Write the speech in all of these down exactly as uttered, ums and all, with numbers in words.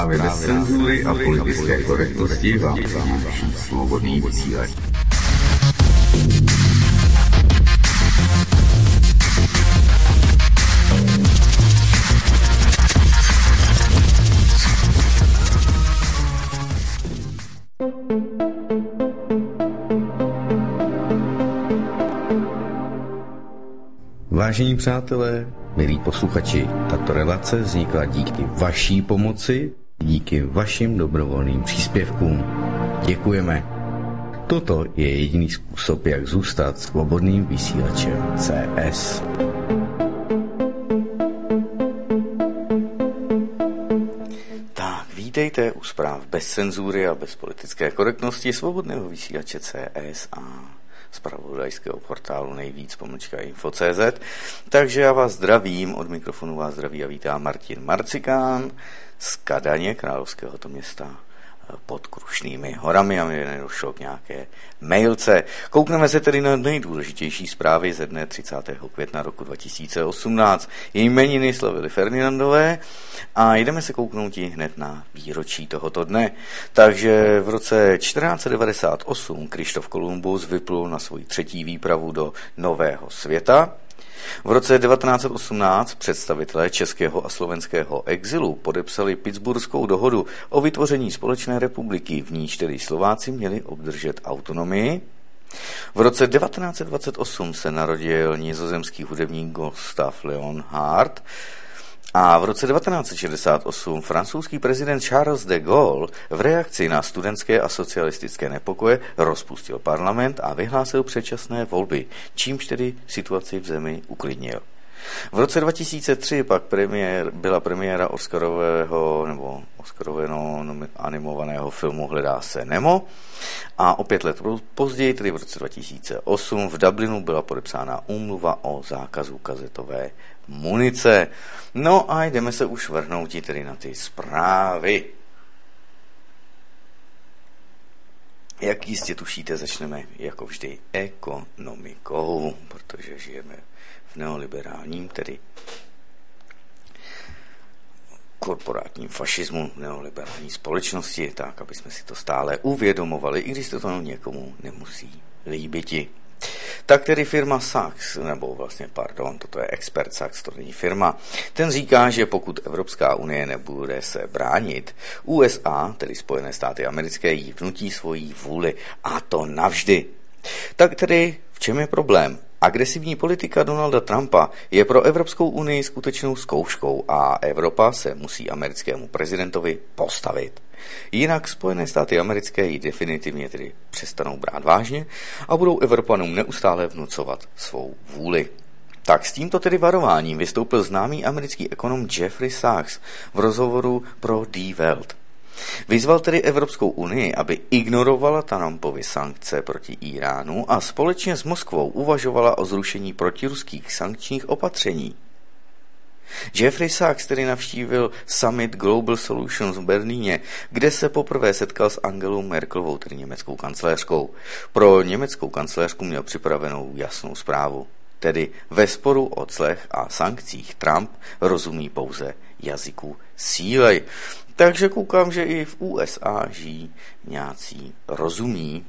Zprávy bez cenzury a politické korektnosti vám přináší Svobodný vysílač. Vážení přátelé, milí posluchači, tato relace vznikla díky vaší pomoci, díky vašim dobrovolným příspěvkům. Děkujeme. Toto je jediný způsob, jak zůstat svobodným vysílačem C S. Tak, vítejte u zpráv bez cenzury a bez politické korektnosti svobodného vysílače C S a zpravodajského portálu nejvíc pomlčka info tečka cé zet. Takže já vás zdravím, od mikrofonu vás zdraví a vítá Martin Marcikán z Kadaně, královského to města pod Krušnými horami, a mi nedošlo k nějaké mailce. Koukneme se tedy na nejdůležitější zprávy ze dne třicátého května roku dva tisíce osmnáct. Jmeniny slavili Ferdinandové a jdeme se kouknout i hned na výročí tohoto dne. Takže v roce čtrnáct set devadesát osm Krištof Kolumbus vyplul na svoji třetí výpravu do Nového světa. V roce devatenáct set osmnáct představitelé českého a slovenského exilu podepsali Pittsburghskou dohodu o vytvoření společné republiky, v níž tedy Slováci měli obdržet autonomii. V roce devatenáct set dvacet osm se narodil nizozemský hudebník Gustav Leonhardt a v roce devatenáct set šedesát osm francouzský prezident Charles de Gaulle v reakci na studentské a socialistické nepokoje rozpustil parlament a vyhlásil předčasné volby, čímž tedy situaci v zemi uklidnil. V roce dva tisíce tři pak premiér, byla premiéra Oscarového nebo Oscarového animovaného filmu Hledá se Nemo a o pět let později, tedy v roce dva tisíce osm, v Dublinu byla podepsána úmluva o zákazu kazetové munice. No a jdeme se už vrhnout tedy na ty zprávy. Jak jistě tušíte, začneme jako vždy ekonomikou, protože žijeme v neoliberálním, tedy korporátním fašismu, neoliberální společnosti, tak, aby jsme si to stále uvědomovali, i když to, to někomu nemusí líbiti. Tak tedy firma Sachs, nebo vlastně, pardon, toto je expert Sachs, to není firma, ten říká, že pokud Evropská unie nebude se bránit, U S A, tedy Spojené státy americké, jí vnutí svoji vůli, a to navždy. Tak tedy v čem je problém? Agresivní politika Donalda Trumpa je pro Evropskou unii skutečnou zkouškou a Evropa se musí americkému prezidentovi postavit. Jinak Spojené státy americké ji definitivně tedy přestanou brát vážně a budou Evropanům neustále vnucovat svou vůli. Tak s tímto tedy varováním vystoupil známý americký ekonom Jeffrey Sachs v rozhovoru pro Die Welt. Vyzval tedy Evropskou unii, aby ignorovala Trumpovy sankce proti Iránu a společně s Moskvou uvažovala o zrušení protiruských sankčních opatření. Jeffrey Sachs tedy navštívil Summit Global Solutions v Berlíně, kde se poprvé setkal s Angelou Merkelovou, tedy německou kancléřkou. Pro německou kancléřku měl připravenou jasnou zprávu. Tedy ve sporu o clech a sankcích Trump rozumí pouze jazyku síly. Takže koukám, že i v U S A žijí nějací rozumí,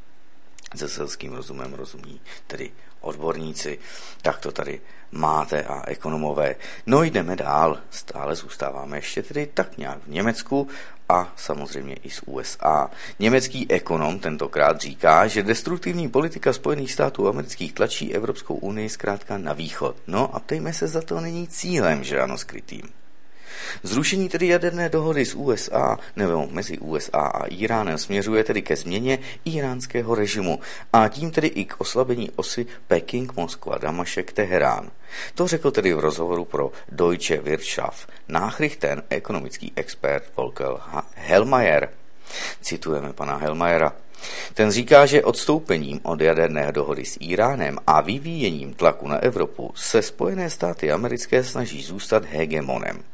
se selským rozumem rozumí, tedy odborníci, tak to tady máte a ekonomové. No jdeme dál, stále zůstáváme ještě tedy tak nějak v Německu a samozřejmě i z U S A. Německý ekonom tentokrát říká, že destruktivní politika Spojených států amerických tlačí Evropskou unii zkrátka na východ. No a ptejme se, za to není cílem, že ano, skrytým. Zrušení tedy jaderné dohody s U S A nebo mezi U S A a Iránem směřuje tedy ke změně iránského režimu a tím tedy i k oslabení osy Peking, Moskva, Damašek, Teherán. To řekl tedy v rozhovoru pro Deutsche Wirtschaft Nachrichten ekonomický expert Volker Hellmayer. Citujeme pana Hellmayera. Ten říká, že odstoupením od jaderné dohody s Iránem a vyvíjením tlaku na Evropu se Spojené státy americké snaží zůstat hegemonem.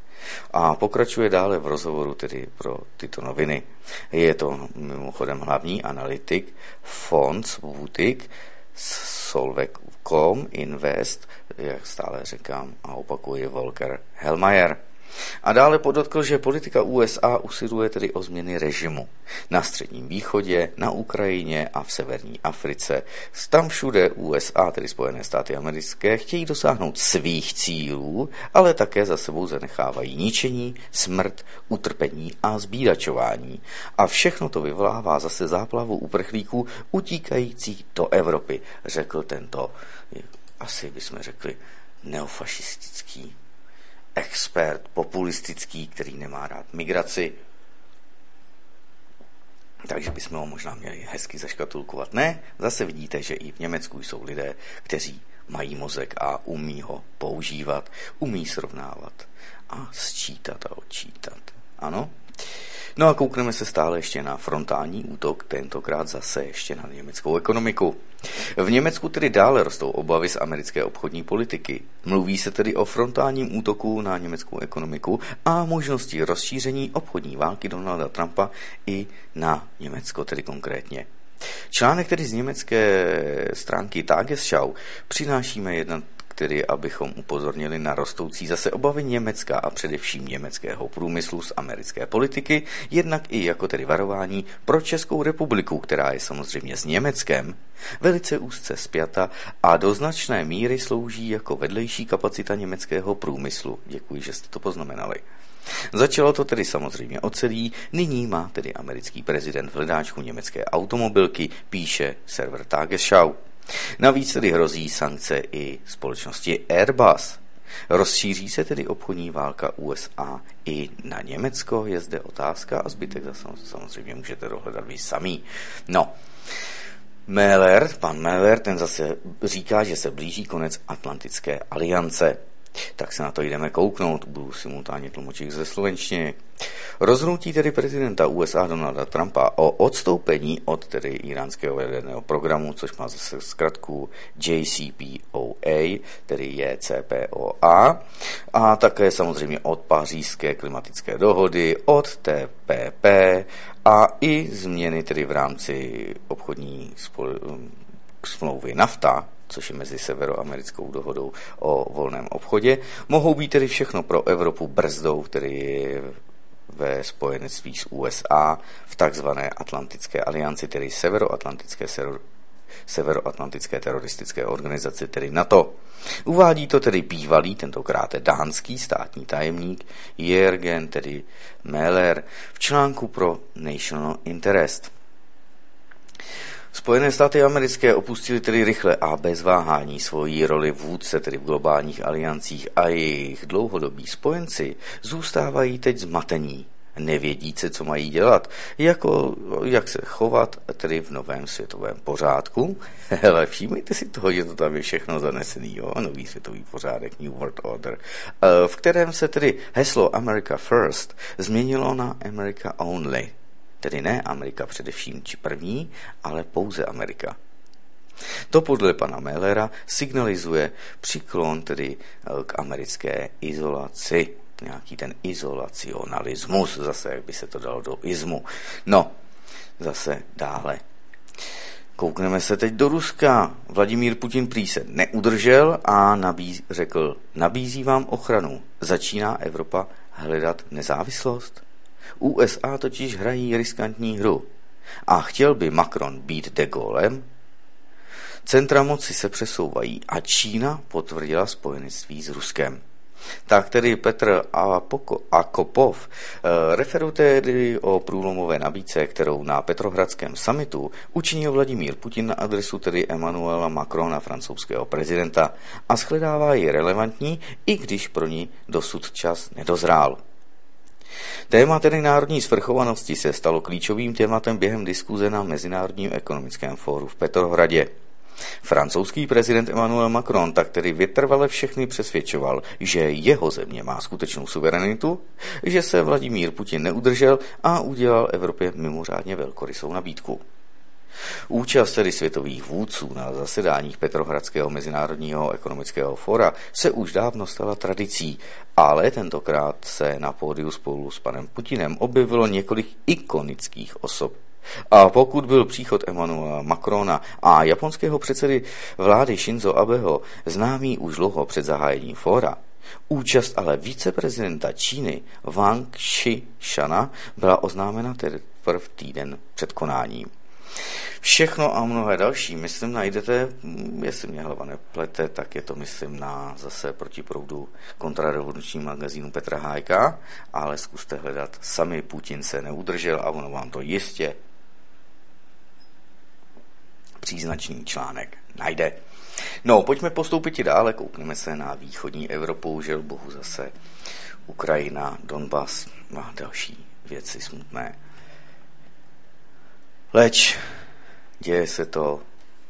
A pokračuje dále v rozhovoru tedy pro tyto noviny. Je to mimochodem hlavní analytik Fons Wutik Solvecom Invest, jak stále říkám a opakuji, Volker Hellmayer. A dále podotkl, že politika U S A usiluje tedy o změny režimu na Středním východě, na Ukrajině a v severní Africe. Tam všude U S A, tedy Spojené státy americké, chtějí dosáhnout svých cílů, ale také za sebou zanechávají ničení, smrt, utrpení a zbídačování. A všechno to vyvolává zase záplavu uprchlíků utíkajících do Evropy, řekl tento, asi bychom řekli, neofašistický expert, populistický, který nemá rád migraci. Takže bychom ho možná měli hezky zaškatulkovat. Ne, zase vidíte, že i v Německu jsou lidé, kteří mají mozek a umí ho používat, umí srovnávat a sčítat a odčítat. Ano? No a koukneme se stále ještě na frontální útok, tentokrát zase ještě na německou ekonomiku. V Německu tedy dále rostou obavy z americké obchodní politiky. Mluví se tedy o frontálním útoku na německou ekonomiku a možnosti rozšíření obchodní války Donalda Trumpa i na Německo, tedy konkrétně. Článek tedy z německé stránky Tagesschau přinášíme jedna, tedy abychom upozornili na rostoucí zase obavy Německa a především německého průmyslu z americké politiky, jednak i jako tedy varování pro Českou republiku, která je samozřejmě s Německem velice úzce spjata a do značné míry slouží jako vedlejší kapacita německého průmyslu. Děkuji, že jste to poznamenali. Začalo to tedy samozřejmě ocelí, nyní má tedy americký prezident v hledáčku německé automobilky, píše server Tagesschau. Navíc tedy hrozí sankce i společnosti Airbus. Rozšíří se tedy obchodní válka U S A i na Německo, je zde otázka a zbytek samozřejmě můžete dohledat vy sami. No, Mähler, pan Mähler, ten zase říká, že se blíží konec Atlantické aliance. Tak se na to jdeme kouknout, budu simultánně tlumočit ze slovenštiny. Rozhodnutí tedy prezidenta U S A Donalda Trumpa o odstoupení od tedy iránského jaderného programu, což má zase zkratku J C P O A, tedy J C P O A, a také samozřejmě od Pařížské klimatické dohody, od T P P a i změny tedy v rámci obchodní spol- smlouvy NAFTA, což je mezi severoamerickou dohodou o volném obchodě, mohou být tedy všechno pro Evropu brzdou, tedy ve spojenectví s U S A v takzvané Atlantické alianci, tedy severoatlantické, ser, severoatlantické teroristické organizaci, tedy NATO. Uvádí to tedy bývalý, tentokrát dánský státní tajemník Jürgen, tedy Mähler, v článku pro National Interest. Spojené státy americké opustili tedy rychle a bez váhání svoji roli vůdce, tedy v globálních aliancích, a jejich dlouhodobí spojenci zůstávají teď zmatení. Nevědí se, co mají dělat, jako, jak se chovat tedy v novém světovém pořádku. Ale všímejte si toho, že to tam je všechno zanesený, jo? Nový světový pořádek, New World Order, v kterém se tedy heslo America First změnilo na America Only. Tedy ne Amerika především či první, ale pouze Amerika. To podle pana Mählera signalizuje přiklon tedy k americké izolaci. Nějaký ten izolacionalismus, zase jak by se to dalo do izmu. No, zase dále. Koukneme se teď do Ruska. Vladimír Putin prý se neudržel a nabíz, řekl, nabízí vám ochranu. Začíná Evropa hledat nezávislost? U S A totiž hrají riskantní hru. A chtěl by Macron být de Gaulem? Centra moci se přesouvají a Čína potvrdila spojenectví s Ruskem. Tak tedy Petr Akopov e, referuje tedy o průlomové nabídce, kterou na Petrohradském summitu učinil Vladimír Putin na adresu tedy Emmanuela Macrona, francouzského prezidenta, a shledává ji relevantní, i když pro ní dosud čas nedozrál. Téma tedy národní svrchovanosti se stalo klíčovým tématem během diskuze na Mezinárodním ekonomickém fóru v Petrohradě. Francouzský prezident Emmanuel Macron tak tedy vytrvale všechny přesvědčoval, že jeho země má skutečnou suverenitu, že se Vladimír Putin neudržel a udělal Evropě mimořádně velkorysou nabídku. Účast tedy světových vůdců na zasedáních Petrohradského mezinárodního ekonomického fóra se už dávno stala tradicí, ale tentokrát se na pódiu spolu s panem Putinem objevilo několik ikonických osob. A pokud byl příchod Emmanuela Macrona a japonského předsedy vlády Shinzo Abeho známý už dlouho před zahájením fóra, Účast ale viceprezidenta Číny Wang Qishan byla oznámena teprve týden před konáním. Všechno a mnohé další, myslím, najdete, jestli mě hlava neplete, tak je to, myslím, na zase protiproudu kontrarevolučním magazínu Petra Hájka, ale zkuste hledat sami, Putin se neudržel a ono vám to jistě příznačný článek najde. No, pojďme postoupit i dále, koukneme se na východní Evropu, žel bohu zase Ukrajina, Donbas a další věci smutné. Leč děje se to,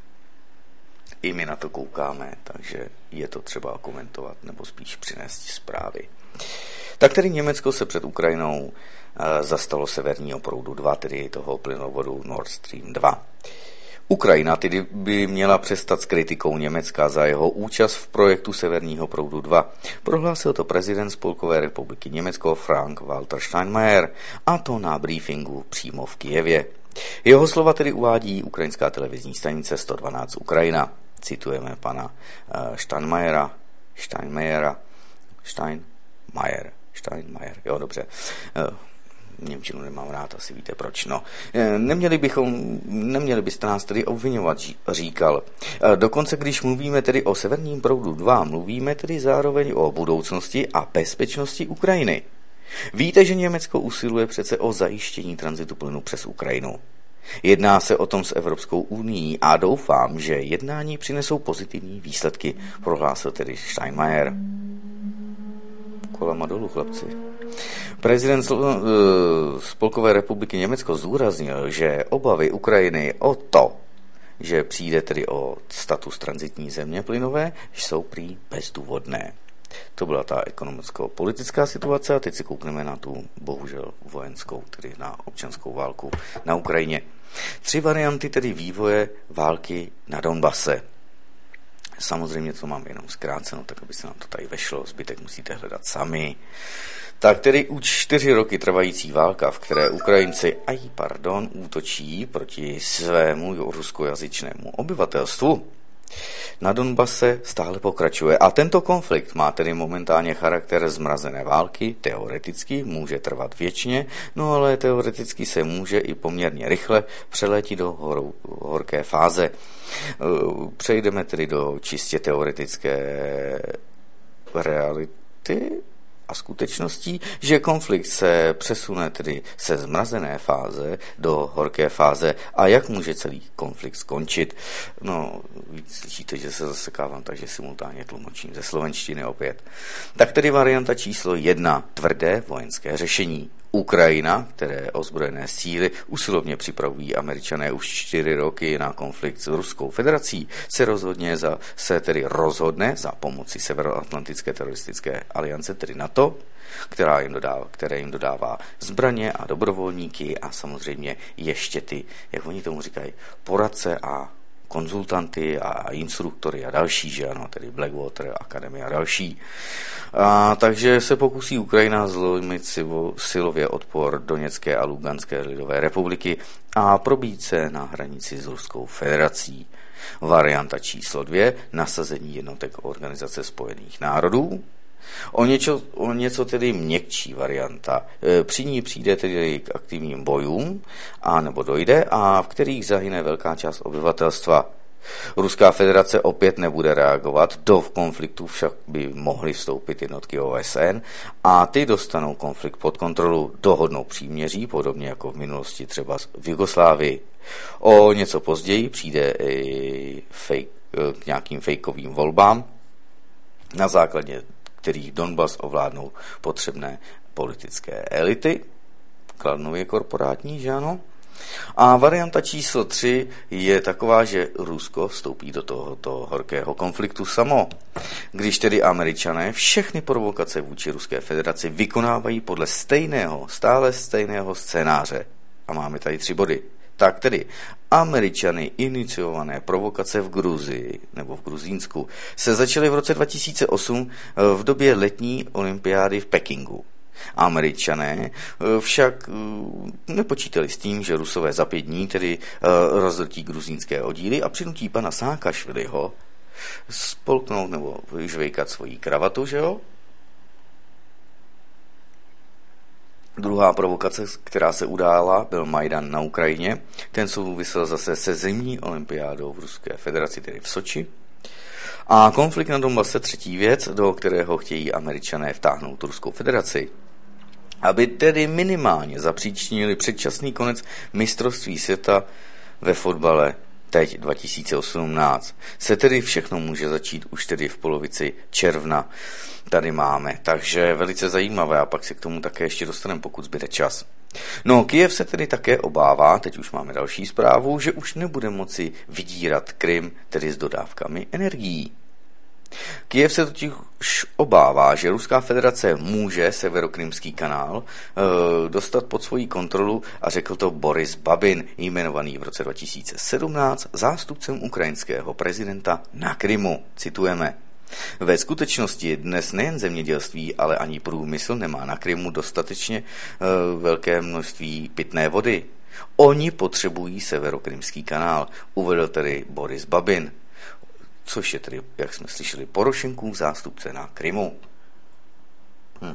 i my na to koukáme, takže je to třeba komentovat nebo spíš přinést zprávy. Tak tedy Německo se před Ukrajinou e, zastalo severního proudu dva, tedy toho plynovodu Nord Stream dva. Ukrajina tedy by měla přestat s kritikou Německa za jeho účast v projektu Severního proudu dva. Prohlásil to prezident Spolkové republiky Německo Frank-Walter Steinmeier, a to na briefingu přímo v Kyjevě. Jeho slova tedy uvádí ukrajinská televizní stanice sto dvanáct Ukrajina. Citujeme pana uh, Steinmeiera, Steinmeiera, Steinmeier, Steinmeier, jo, dobře. Uh, Němčinu nemám rád, asi víte proč. No. Neměli bychom, neměli byste nás tedy obvinovat, říkal. Dokonce, když mluvíme tedy o Severním proudu dva, mluvíme tedy zároveň o budoucnosti a bezpečnosti Ukrajiny. Víte, že Německo usiluje přece o zajištění tranzitu plynu přes Ukrajinu. Jedná se o tom s Evropskou unií a doufám, že jednání přinesou pozitivní výsledky, prohlásil tedy Steinmeier. Kolama dolů, chlapci. Prezident Spolkové republiky Německo zdůraznil, že obavy Ukrajiny o to, že přijde tedy o status tranzitní země plynové, jsou prý bezdůvodné. To byla ta ekonomicko-politická situace a teď si koukneme na tu, bohužel, vojenskou, tedy na občanskou válku na Ukrajině. Tři varianty tedy vývoje války na Donbase. Samozřejmě to mám jenom zkráceno, tak aby se nám to tady vešlo, zbytek musíte hledat sami. Tak tedy už čtyři roky trvající válka, v které Ukrajinci, aj pardon, útočí proti svému ruskojazyčnému obyvatelstvu, na Donbase stále pokračuje a tento konflikt má tedy momentálně charakter zmrazené války, teoreticky může trvat věčně, no ale teoreticky se může i poměrně rychle přelétit do hor- horké fáze. Přejdeme tedy do čistě teoretické reality a skutečností, že konflikt se přesune tedy se zmrazené fáze do horké fáze a jak může celý konflikt skončit. No, víc slyšíte, že se zasekávám, takže simultánně tlumočím ze slovenštiny opět. Tak tedy varianta číslo jedna, tvrdé vojenské řešení. Ukrajina, které ozbrojené síly usilovně připravují Američané už čtyři roky na konflikt s Ruskou federací, se rozhodně za, se tedy rozhodne za pomoci Severoatlantické teroristické aliance, tedy NATO, která jim dodává, které jim dodává zbraně a dobrovolníky a samozřejmě ještě ty, jak oni tomu říkají, poradce a konzultanty a instruktory a další, že ano, tedy Blackwater Academy a další. A, takže se pokusí Ukrajina zlomit silově odpor Doněcké a Luganské lidové republiky a probít se na hranici s Ruskou federací. Varianta číslo dvě, nasazení jednotek Organizace spojených národů. O něco, o něco tedy měkčí varianta. Při ní přijde tedy k aktivním bojům, a nebo dojde, a v kterých zahyne velká část obyvatelstva. Ruská federace opět nebude reagovat, do konfliktu však by mohly vstoupit jednotky O S N a ty dostanou konflikt pod kontrolu, dohodnou příměří, podobně jako v minulosti třeba v Jugoslávii. O něco později přijde i fake, k nějakým fejkovým volbám, na základě kterých Donbas ovládnou potřebné politické elity, kladnově korporátní, že ano? A varianta číslo tři je taková, že Rusko vstoupí do tohoto horkého konfliktu samo. Když tedy Američané všechny provokace vůči Ruské federaci vykonávají podle stejného, stále stejného scénáře. A máme tady tři body. Tak tedy Američany iniciované provokace v Gruzii nebo v Gruzínsku se začaly v roce dva tisíce osm v době letní olympiády v Pekingu. Američané však nepočítali s tím, že Rusové za pět dní tedy rozdrtí gruzínské oddíly a přinutí pana Sákašviliho spolknout nebo žvejkat svoji kravatu, že jo? Druhá provokace, která se udála, byl Majdan na Ukrajině. Ten souvisel zase se zimní olympiádou v Ruské federaci, tedy v Soči. A konflikt na Donbase, třetí věc, do kterého chtějí Američané vtáhnout Ruskou federaci, aby tedy minimálně zapříčinili předčasný konec mistrovství světa ve fotbale teď dva tisíce osmnáct. Se tedy všechno může začít už tedy v polovici června. Tady máme, takže velice zajímavé a pak se k tomu také ještě dostaneme, pokud zbyde čas. No, Kyjev se tedy také obává, teď už máme další zprávu, že už nebude moci vydírat Krym, tedy s dodávkami energií. Kyjev se totiž obává, že Ruská federace může Severokrymský kanál e, dostat pod svoji kontrolu a řekl to Boris Babin, jmenovaný v roce dva tisíce sedmnáct zástupcem ukrajinského prezidenta na Krymu. Citujeme. Ve skutečnosti dnes nejen zemědělství, ale ani průmysl nemá na Krymu dostatečně e, velké množství pitné vody. Oni potřebují Severokrymský kanál, uvedl tedy Boris Babin, což je tedy, jak jsme slyšeli, Porošenkův zástupce na Krymu. Hm.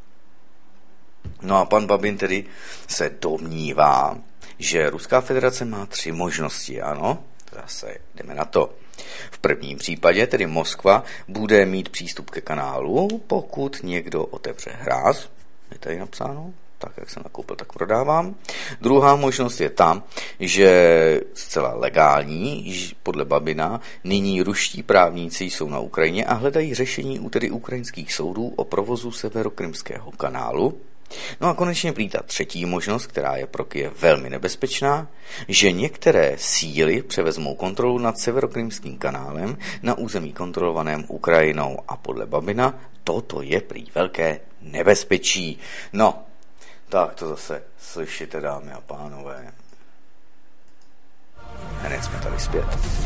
No a pan Babin tedy se domnívá, že Ruská federace má tři možnosti, ano, zase jdeme na to. V prvním případě, tedy Moskva, bude mít přístup ke kanálu, pokud někdo otevře hráz, je tady napsáno, tak jak jsem nakoupil, tak prodávám. Druhá možnost je ta, že zcela legální, podle Babina, nyní ruští právníci jsou na Ukrajině a hledají řešení u tedy ukrajinských soudů o provozu Severokrymského kanálu. No a konečně prý ta třetí možnost, která je pro Kyjev velmi nebezpečná, že některé síly převezmou kontrolu nad Severokrymským kanálem na území kontrolovaném Ukrajinou a podle Babina toto je prý velké nebezpečí. No, tak to zase slyšíte, dámy a pánové. Hned jsme tady zpět.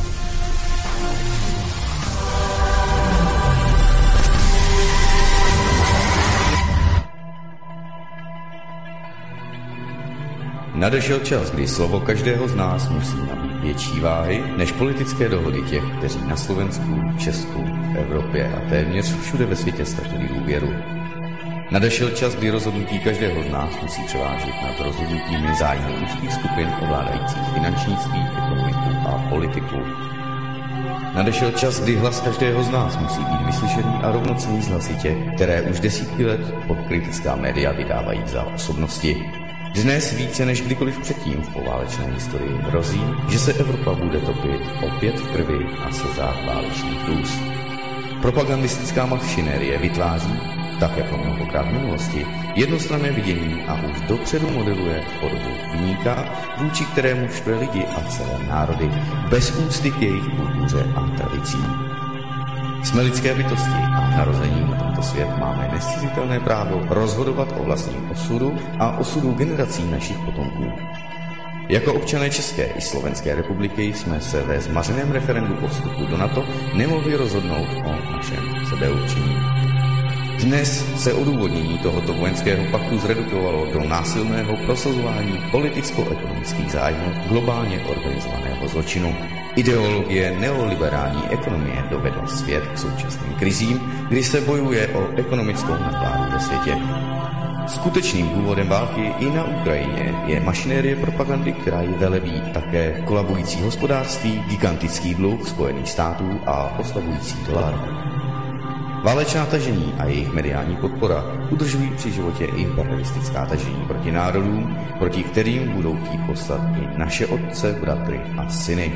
Nadešel čas, kdy slovo každého z nás musí nabít větší váhy než politické dohody těch, kteří na Slovensku, Česku, v Evropě a téměř všude ve světě ztratili důvěru. Nadešel čas, kdy rozhodnutí každého z nás musí převážit nad rozhodnutími zájmy úzkých skupin ovládajících finančnictví, ekonomiku a politiku. Nadešel čas, kdy hlas každého z nás musí být vyslyšený a rovnocenný z hlasy těch, které už desítky let podkritická média vydávají za osobnosti. Dnes více než kdykoliv předtím v poválečné historii hrozí, že se Evropa bude topit opět v krvi a slzách válečných růst. Propagandistická mašinérie vytváří, tak jako mnohokrát v minulosti, jednostranné vidění a už dopředu modeluje podobu viníka, vůči kterému štve lidi a celé národy, bez úcty k jejich kultuře a tradicím. Jsme lidské bytosti a narozením na tento svět máme nezcizitelné právo rozhodovat o vlastním osudu a osudu generací našich potomků. Jako občané České i Slovenské republiky jsme se ve zmařeném referendu o vstupu do NATO nemohli rozhodnout o našem sebeurčení. Dnes se odůvodnění tohoto vojenského paktu zredukovalo do násilného prosazování politicko-ekonomických zájmů globálně organizovaného zločinu. Ideologie neoliberální ekonomie dovedla svět k současným krizím, kdy se bojuje o ekonomickou nadvládu ve světě. Skutečným důvodem války i na Ukrajině je mašinérie propagandy, která ji velebí, také kolabující hospodářství, gigantický dluh Spojených států a oslabující dolar. Válečná tažení a jejich mediální podpora udržují při životě imperialistická tažení proti národům, proti kterým budou chtít poslat i naše otce, bratry a syny.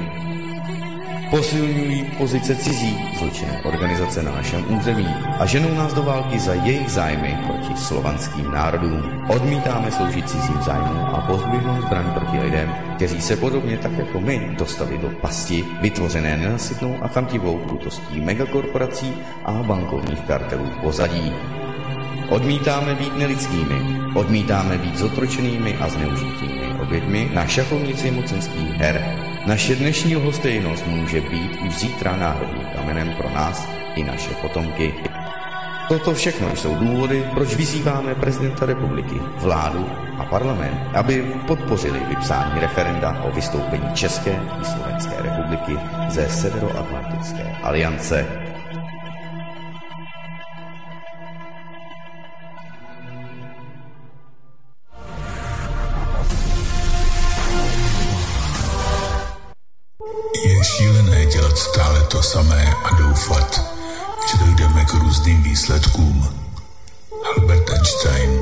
Posilňují pozice cizí zločinné organizace na našem území a ženou nás do války za jejich zájmy proti slovanským národům. Odmítáme sloužit cizím zájmům a pozdvihnout zbraň proti lidem, kteří se podobně tak jako my dostali do pasti, vytvořené nenasytnou a chamtivou krutostí megakorporací a bankovních kartelů pozadí. Odmítáme být nelidskými, odmítáme být zotročenými a zneužitými oběťmi na šachovnici mocenských her. Naše dnešní lhostejnost může být už zítra národním kamenem pro nás i naše potomky. Toto všechno jsou důvody, proč vyzýváme prezidenta republiky, vládu a parlament, aby podpořili vypsání referenda o vystoupení České i Slovenské republiky ze Severoatlantické aliance. Je šílené dělat stále to samé a doufat, že dojdeme k různým výsledkům. Albert Einstein.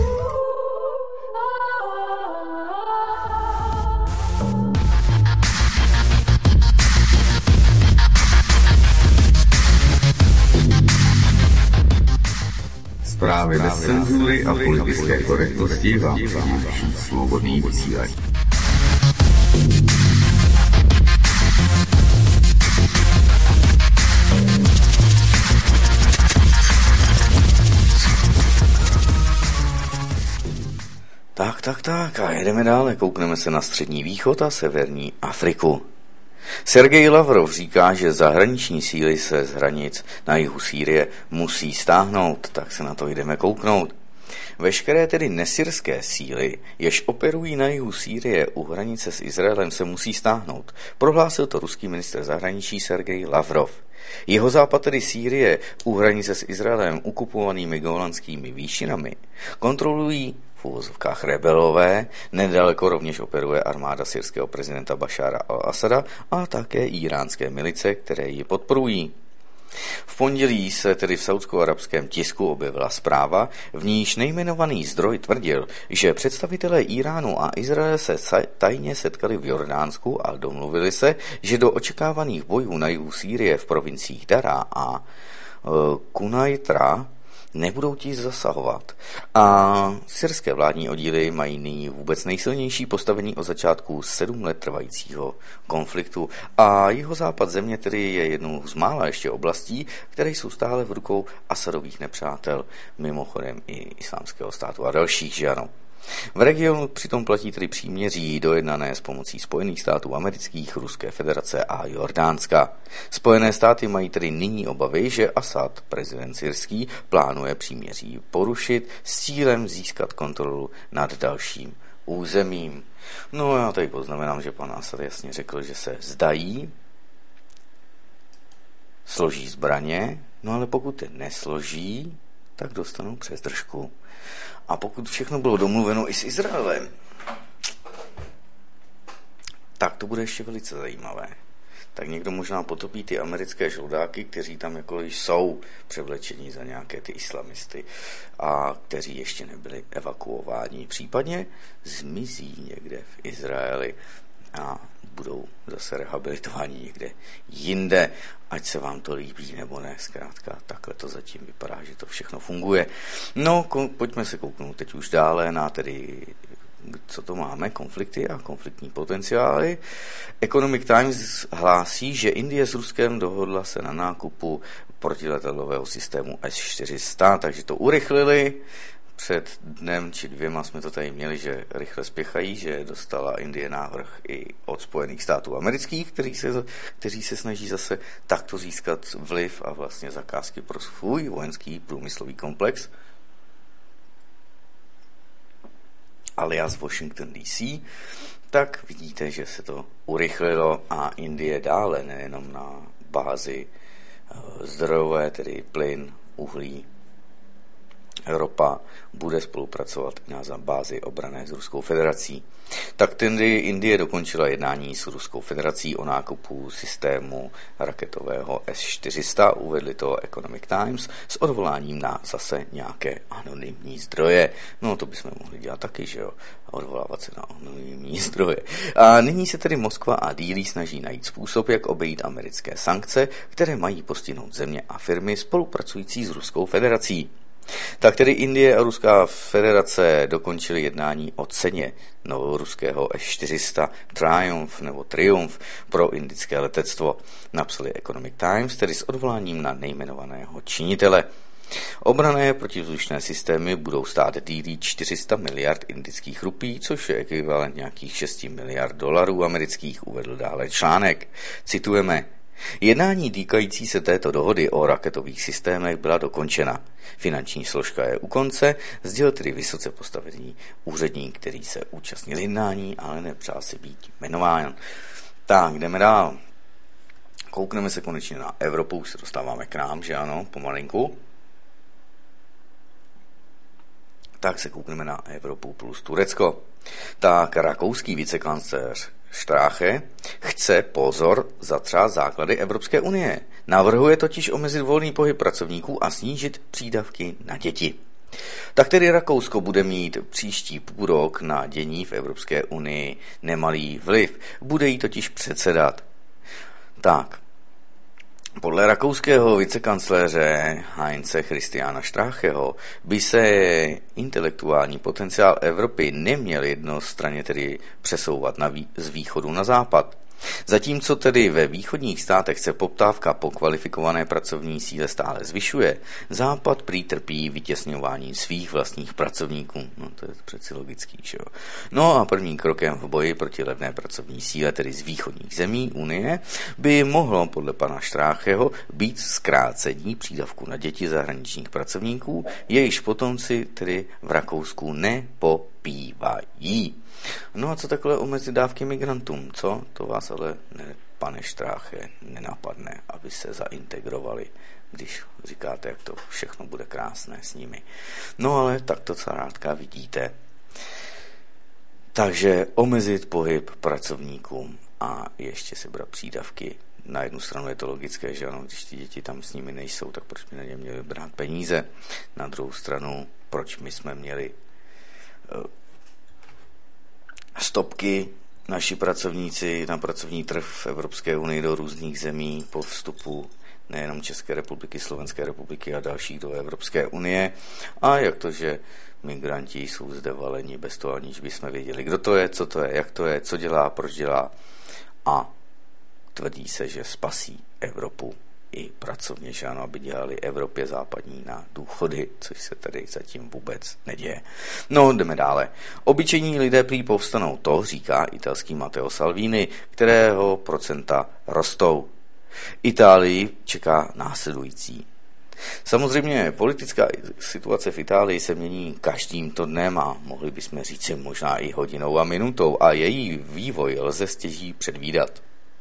Zprávy bez cenzury a politické korektnosti vám přináší svobodný vysílač. Tak, tak, tak a jedeme dále, koukneme se na Střední východ a severní Afriku. Sergej Lavrov říká, že zahraniční síly se z hranic na jihu Sýrie musí stáhnout, tak se na to jdeme kouknout. Veškeré tedy nesyrské síly, jež operují na jihu Sýrie u hranice s Izraelem, se musí stáhnout. Prohlásil to ruský ministr zahraničí Sergej Lavrov. Jeho západ, tedy Sýrie, u hranice s Izraelem okupovanými golanskými výšinami, kontrolují v uvozovkách rebelové, nedaleko rovněž operuje armáda syrského prezidenta Bašára al-Asada a také íránské milice, které ji podporují. V pondělí se tedy v saúdsko-arabském tisku objevila zpráva, v níž nejmenovaný zdroj tvrdil, že představitelé Iránu a Izraele se tajně setkali v Jordánsku a domluvili se, že do očekávaných bojů na jihu Sýrie v provinciích Dara a e, Kunajtra nebudou ti zasahovat. A syrské vládní oddíly mají nyní vůbec nejsilnější postavení od začátku sedm let trvajícího konfliktu a jeho západ země tedy je jednou z mála ještě oblastí, které jsou stále v rukou Asadových nepřátel, mimochodem i Islámského státu a dalších, že ano. V regionu přitom platí tedy příměří dojednané s pomocí Spojených států amerických, Ruské federace a Jordánska. Spojené státy mají tedy nyní obavy, že Asad, prezident syrský, plánuje příměří porušit s cílem získat kontrolu nad dalším územím. No já tady poznamenám, že pan Asad jasně řekl, že se vzdají, složí zbraně, no ale pokud je nesloží, tak dostanou přes držku. A pokud všechno bylo domluveno i s Izraelem, tak to bude ještě velice zajímavé. Tak někdo možná potopí ty americké žoldáky, kteří tam jako jsou převlečení za nějaké ty islamisty a kteří ještě nebyli evakuováni. Případně zmizí někde v Izraeli a budou zase rehabilitováni někde jinde, ať se vám to líbí nebo ne, zkrátka takhle to zatím vypadá, že to všechno funguje. No, ko- pojďme se kouknout teď už dále na tedy, co to máme, konflikty a konfliktní potenciály. Economic Times hlásí, že Indie s Ruskem dohodla se na nákupu protiletadlového systému S čtyři sta, takže to urychlili. Před dnem či dvěma jsme to tady měli, že rychle spěchají, že dostala Indie návrh i od Spojených států amerických, kteří se, kteří se snaží zase takto získat vliv a vlastně zakázky pro svůj vojenský průmyslový komplex, alias Washington D C, tak vidíte, že se to urychlilo a Indie dále, nejenom na bázi zdrojové, tedy plyn, uhlí, ropa, bude spolupracovat i na bázi obrané s Ruskou federací. Tak tedy Indie dokončila jednání s Ruskou federací o nákupu systému raketového S čtyři sta, uvedli to Economic Times, s odvoláním na zase nějaké anonymní zdroje. No to bychom mohli dělat taky, že jo, odvolávat se na anonymní zdroje. A nyní se tedy Moskva a Dílí snaží najít způsob, jak obejít americké sankce, které mají postihnout země a firmy spolupracující s Ruskou federací. Tak tedy Indie a Ruská federace dokončily jednání o ceně novoruského S čtyři sta Triumph nebo Triumph pro indické letectvo, napsali Economic Times, tedy s odvoláním na nejmenovaného činitele. Obranné protivzdušné systémy budou stát D D čtyři sta miliard indických rupí, což je ekvivalent nějakých šest miliard dolarů amerických, uvedl dále článek. Citujeme: Jednání týkající se této dohody o raketových systémech byla dokončena. Finanční složka je u konce, sdělil tedy vysoce postavený úředník, který se účastnil jednání, ale nepřál si být jmenován. Tak, jdeme dál. Koukneme se konečně na Evropu, už se dostáváme k nám, že ano, pomalinku. Tak se koukneme na Evropu plus Turecko. Tak rakouský vicekancléř Strache chce, pozor, zatřát základy Evropské unie. Navrhuje totiž omezit volný pohyb pracovníků a snížit přídavky na děti. Tak tedy Rakousko bude mít příští půl rok na dění v Evropské unii nemalý vliv. Bude jí totiž předsedat. Tak, podle rakouského vicekancléře Heinze Christiana Stracheho by se intelektuální potenciál Evropy neměl jednostranně tedy přesouvat na vý, z východu na západ. Zatímco tedy ve východních státech se poptávka po kvalifikované pracovní síle stále zvyšuje, západ prý trpí vytěsňováním svých vlastních pracovníků. No to je přeci logický, že jo. No a prvním krokem v boji proti levné pracovní síle, tedy z východních zemí Unie, by mohlo podle pana Štrácheho být zkrácení přídavku na děti zahraničních pracovníků, jejichž potomci tedy v Rakousku nepopívají. No a co takhle omezit dávky migrantům, co? To vás ale, ne, pane Štráche, nenapadne, aby se zaintegrovali, když říkáte, jak to všechno bude krásné s nimi. No ale tak to zkrátka vidíte. Takže omezit pohyb pracovníkům a ještě si brát přídavky. Na jednu stranu je to logické, že ano, když ty děti tam s nimi nejsou, tak proč by na ně měli brát peníze? Na druhou stranu, proč my jsme měli uh, stopky naši pracovníci na pracovní trh v Evropské unii do různých zemí po vstupu nejenom České republiky, Slovenské republiky a dalších do Evropské unie. A jak to, že migranti jsou zde valeni bez toho, aniž bychom věděli, kdo to je, co to je, jak to je, co dělá, proč dělá. A tvrdí se, že spasí Evropu i pracovně, že ano, aby dělali Evropě západní na důchody, což se tady zatím vůbec neděje. No, jdeme dále. Obyčejní lidé prý povstanou, to říká italský Matteo Salvini, kterého procenta rostou. Itálii čeká následující. Samozřejmě politická situace v Itálii se mění každým to dnem a mohli bychom říct možná i hodinou a minutou a její vývoj lze stěží předvídat.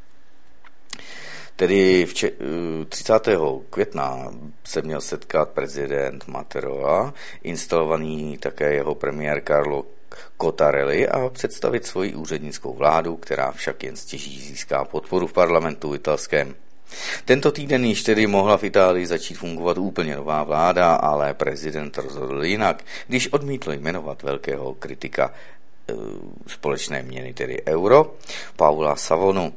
Tedy v třicátého května se měl setkat prezident Mattarella, instalovaný také jeho premiér Carlo Cottarelli a představit svoji úřednickou vládu, která však jen stěží získá podporu v parlamentu italském. Tento týden již tedy mohla v Itálii začít fungovat úplně nová vláda, ale prezident rozhodl jinak, když odmítl jmenovat velkého kritika e, společné měny, tedy euro, Paula Savonu.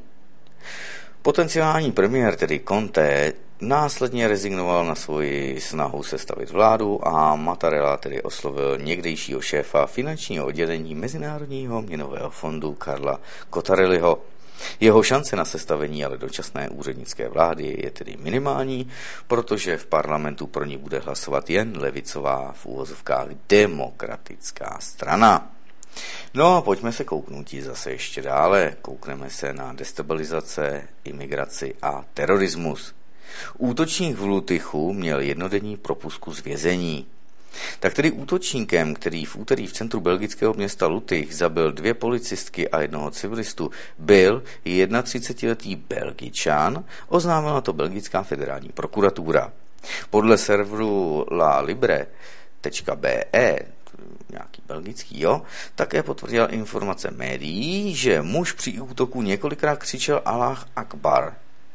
Potenciální premiér, tedy Conte, následně rezignoval na svoji snahu sestavit vládu a Mattarella tedy oslovil někdejšího šéfa finančního oddělení Mezinárodního měnového fondu Carla Cottarelliho. Jeho šance na sestavení ale dočasné úřednické vlády je tedy minimální, protože v parlamentu pro ní bude hlasovat jen levicová v úvozovkách demokratická strana. No a pojďme se kouknout zase ještě dále. Koukneme se na destabilizace, imigraci a terorismus. Útočník v Lutychu měl jednodenní propustku z vězení. Tak tedy útočníkem, který v úterý v centru belgického města Lutych zabil dvě policistky a jednoho civilistu, byl třicetiletý Belgičan, oznámila to belgická federální prokuratura. Podle serveru La Libre tečka bé é, nějaký belgický, jo, také potvrdil informace médií, že muž při útoku několikrát křičel Allah Akbar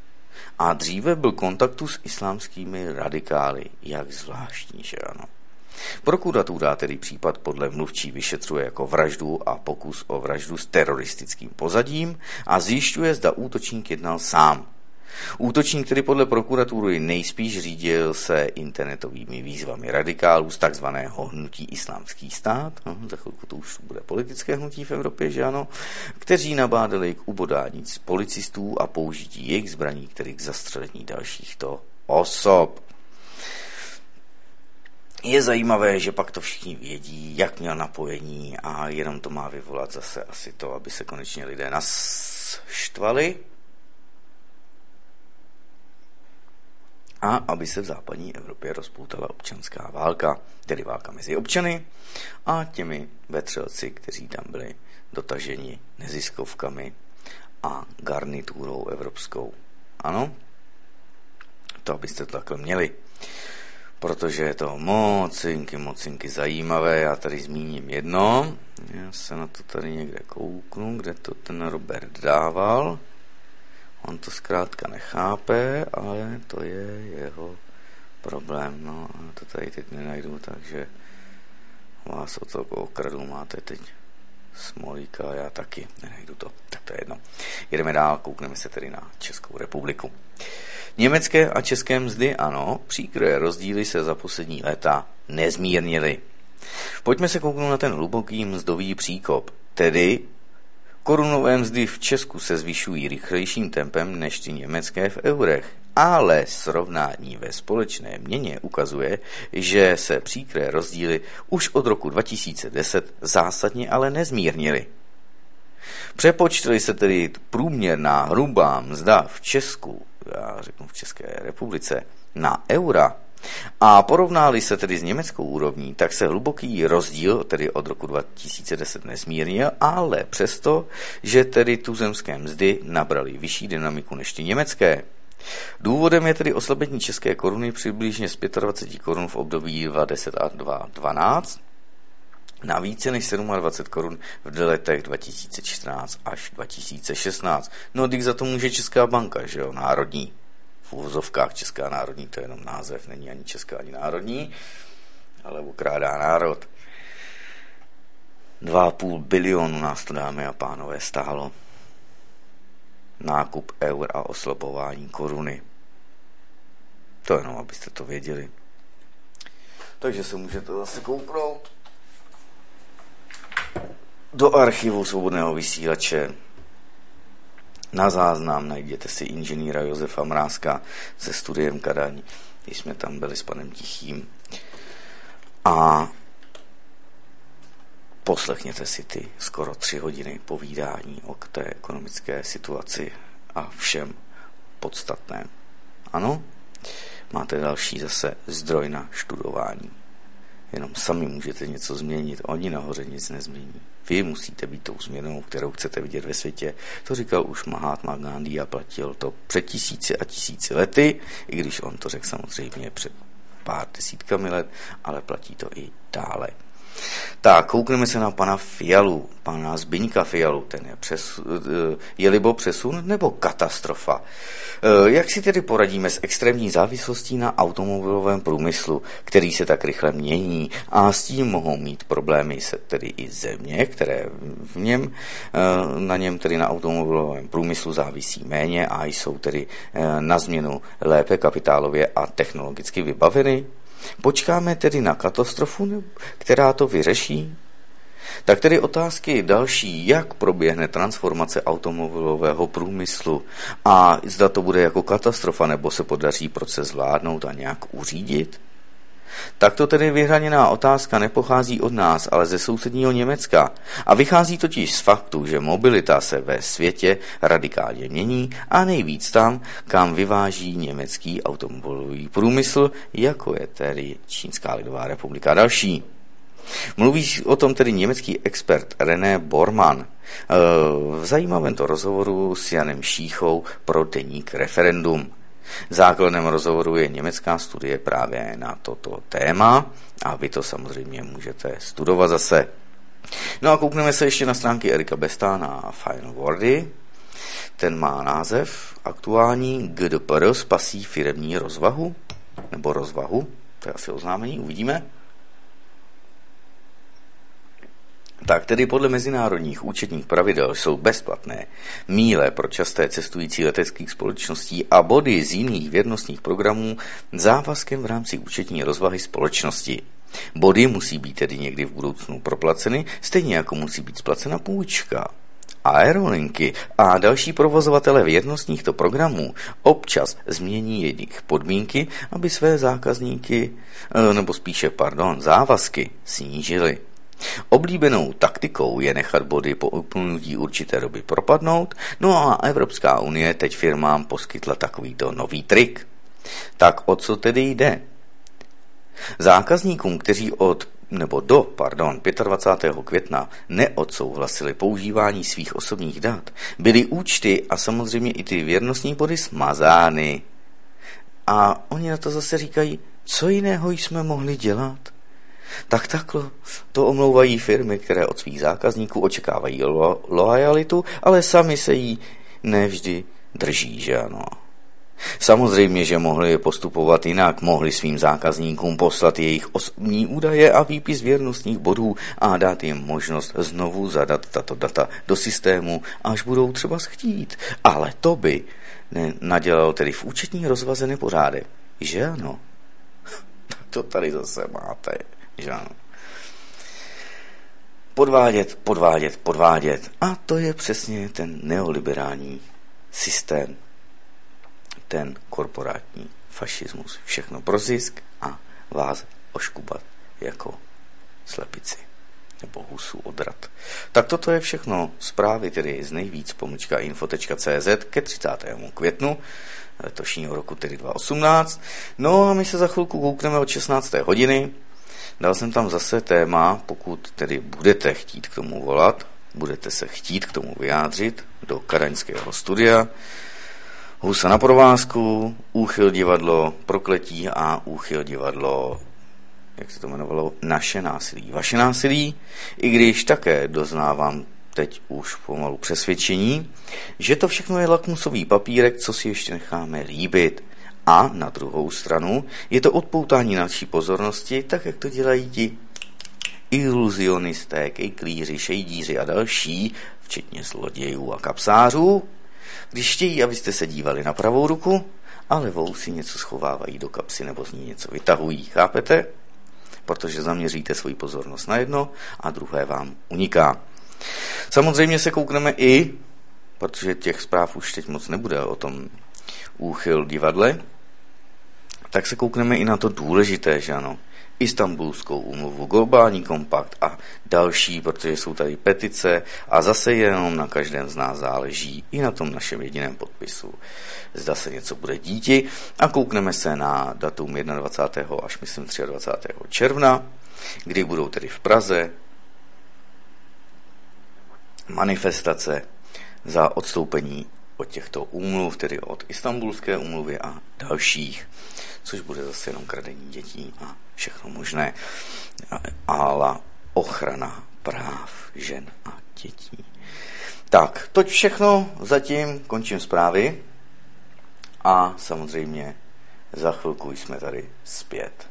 a dříve byl v kontaktu s islámskými radikály. Jak zvláštní, že ano. Prokuratura tedy případ podle mluvčí vyšetřuje jako vraždu a pokus o vraždu s teroristickým pozadím a zjišťuje, zda útočník jednal sám. Útočník, který podle prokuratury nejspíš řídil se internetovými výzvami radikálů z takzvaného hnutí Islámský stát, no, za chvilku to už bude politické hnutí v Evropě, že ano, kteří nabádali k ubodání policistů a použití jejich zbraní, který k zastřelení dalšíchto osob. Je zajímavé, že pak to všichni vědí, jak měl napojení a jenom to má vyvolat zase asi to, aby se konečně lidé naštvali a aby se v západní Evropě rozpoutala občanská válka, tedy válka mezi občany a těmi vetřelci, kteří tam byli dotaženi neziskovkami a garniturou evropskou. Ano, to abyste to takhle měli. Protože je to mocinky, mocinky zajímavé. Já tady zmíním jedno. Já se na to tady někde kouknu, kde to ten Robert dával. On to zkrátka nechápe, ale to je jeho problém. No a to tady teď nenajdu, takže vás o to okradu, máte teď smolíka, já taky nenajdu to. Tak to je jedno. Jedeme dál, koukneme se tedy na Českou republiku. Německé a české mzdy, ano, příkré rozdíly se za poslední léta nezmírnily. Pojďme se kouknout na ten hluboký mzdový příkop, tedy korunové mzdy v Česku se zvyšují rychlejším tempem než ty německé v eurech, ale srovnání ve společné měně ukazuje, že se příkré rozdíly už od roku dva tisíce deset zásadně ale nezmírnily. Přepočteli se tedy průměrná hrubá mzda v Česku, já řeknu v České republice, na eura a porovnali se tedy s německou úrovní, tak se hluboký rozdíl tedy od roku dva tisíce deset nezmírnil, ale přesto, že tedy tuzemské mzdy nabraly vyšší dynamiku než ty německé. Důvodem je tedy oslabení české koruny přibližně z dvacet pět korun v období dva tisíce deset a dva tisíce dvanáct na více než dvacet sedm korun v letech dva tisíce čtrnáct až dva tisíce šestnáct. No, když za to může Česká banka, že jo, národní. V uvozovkách Česká národní, to je jenom název, není ani česká, ani národní, ale okrádá národ. Dva a půl bilionu nás to, dámy a pánové, stálo. Nákup eur a oslabování koruny. To jenom, abyste to věděli. Takže se můžete zase kouknout do archivu Svobodného vysílače. Na záznam najděte si inženýra Josefa Mrázka se studiem Kadaň, když jsme tam byli s panem Tichým. A poslechněte si ty skoro tři hodiny povídání o té ekonomické situaci a všem podstatném. Ano, máte další zase zdroj na študování. Jenom sami můžete něco změnit, oni nahoře nic nezmění. Vy musíte být tou změnou, kterou chcete vidět ve světě. To říkal už Mahatma Gandhi a platil to před tisíci a tisíci lety, i když on to řekl samozřejmě před pár desítkami let, ale platí to i dále. Tak, koukneme se na pana Fialu, pana Zbyňka Fialu, ten je, přes, je libo přesun nebo katastrofa. Jak si tedy poradíme s extrémní závislostí na automobilovém průmyslu, který se tak rychle mění a s tím mohou mít problémy se tedy i země, které v něm, na něm tedy na automobilovém průmyslu závisí méně a jsou tedy na změnu lépe kapitálově a technologicky vybaveny? Počkáme tedy na katastrofu, která to vyřeší? Tak tedy otázky další, jak proběhne transformace automobilového průmyslu a zda to bude jako katastrofa, nebo se podaří proces zvládnout a nějak uřídit? Takto tedy vyhraněná otázka nepochází od nás, ale ze sousedního Německa a vychází totiž z faktu, že mobilita se ve světě radikálně mění a nejvíc tam, kam vyváží německý automobilový průmysl, jako je tedy Čínská lidová republika a další. Mluví o tom tedy německý expert René Bormann v zajímavém to rozhovoru s Janem Šíchou pro deník Referendum. Základem rozhovoru je německá studie právě na toto téma a vy to samozřejmě můžete studovat zase. No a koukneme se ještě na stránky Erika Besta na Final Wordy. Ten má název aktuální G D P R spasí firemní rozvahu, nebo rozvahu, to je asi oznámení, uvidíme. Tak tedy podle mezinárodních účetních pravidel jsou bezplatné míle pro časté cestující leteckých společností a body z jiných věrnostních programů závazkem v rámci účetní rozvahy společnosti. Body musí být tedy někdy v budoucnu proplaceny, stejně jako musí být splacena půjčka. Aerolinky a další provozovatele věrnostních programů občas změní jejich podmínky, aby své zákazníky, nebo spíše, pardon, závazky snížily. Oblíbenou taktikou je nechat body po uplynutí určité doby propadnout, no a Evropská unie teď firmám poskytla takovýto nový trik. Tak o co tedy jde? Zákazníkům, kteří od nebo do, pardon, dvacátého pátého května neodsouhlasili používání svých osobních dat, byly účty a samozřejmě i ty věrnostní body smazány. A oni na to zase říkají, co jiného jsme mohli dělat? Tak takhle to omlouvají firmy, které od svých zákazníků očekávají lo- loajalitu, ale sami se jí nevždy drží, že ano. Samozřejmě, že mohli postupovat jinak, mohli svým zákazníkům poslat jejich osobní údaje a výpis věrnostních bodů a dát jim možnost znovu zadat tato data do systému, až budou třeba chtít. Ale to by nadělalo tedy v účetní rozvaze nepořádek, že ano? Tak to tady zase máte, že ano? Podvádět, podvádět, podvádět. A to je přesně ten neoliberální systém, ten korporátní fašismus. Všechno pro zisk a vás oškubat jako slepici nebo husu odrat. Tak toto je všechno zprávy tedy z nejvíc pomlčka info tečka cé zet ke třicátému květnu letošního roku, tedy dva tisíce osmnáct. No a my se za chvilku koukneme od šestnácté hodiny. Dal jsem tam zase téma, pokud tedy budete chtít k tomu volat, budete se chtít k tomu vyjádřit do kadaňského studia. Husa na provázku, Úchyl divadlo, Prokletí a Úchyl divadlo, jak se to jmenovalo, Naše násilí, Vaše násilí, i když také doznávám teď už pomalu přesvědčení, že to všechno je lakmusový papírek, co si ještě necháme líbit. A na druhou stranu je to odpoutání naší pozornosti, tak jak to dělají ti iluzionisté, kejklíři, šejdíři a další, včetně zlodějů a kapsářů, když chtějí, abyste se dívali na pravou ruku a levou si něco schovávají do kapsy nebo z ní něco vytahují, chápete? Protože zaměříte svoji pozornost na jedno a druhé vám uniká. Samozřejmě se koukneme i, protože těch zpráv už teď moc nebude o tom Úchyl divadle, tak se koukneme i na to důležité, že ano, Istanbulskou úmluvu, globální kompakt a další, protože jsou tady petice a zase jenom na každém z nás záleží i na tom našem jediném podpisu. Zda se něco bude díti a koukneme se na datum dvacátého prvního až myslím dvacátého třetího června, kdy budou tedy v Praze manifestace za odstoupení od těchto úmluv, tedy od Istanbulské úmluvy a dalších, což bude zase jenom kradení dětí a všechno možné, ale ochrana práv žen a dětí. Tak, toť všechno, zatím končím zprávy a samozřejmě za chvilku jsme tady zpět.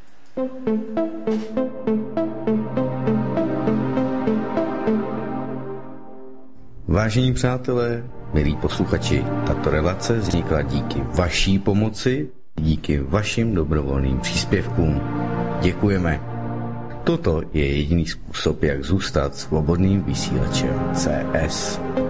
Vážení přátelé, milí posluchači, tato relace vznikla díky vaší pomoci, díky vašim dobrovolným příspěvkům. Děkujeme. Toto je jediný způsob, jak zůstat svobodným vysílačem C S.